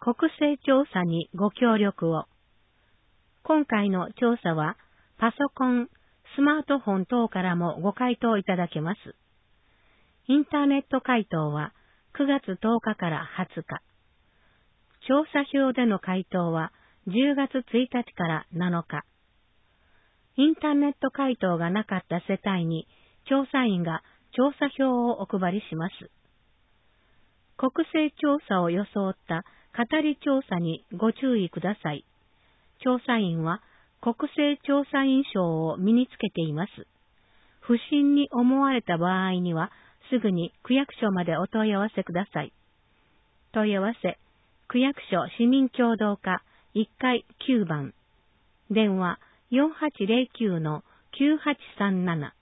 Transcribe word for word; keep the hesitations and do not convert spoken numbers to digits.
国勢調査にご協力を。今回の調査は、パソコン、スマートフォン等からもご回答いただけます。インターネット回答はくがつとおかからはつか。調査票での回答はじゅうがつついたちからなのか。インターネット回答がなかった世帯に調査員が調査票をお配りします。国勢調査を装った語り調査にご注意ください。調査員は国勢調査員証を身につけています。不審に思われた場合にはすぐに区役所までお問い合わせください。問い合わせ、区役所市民協働課いっかいきゅうばん、電話 よんはちゼロきゅうのきゅうはちさんなな。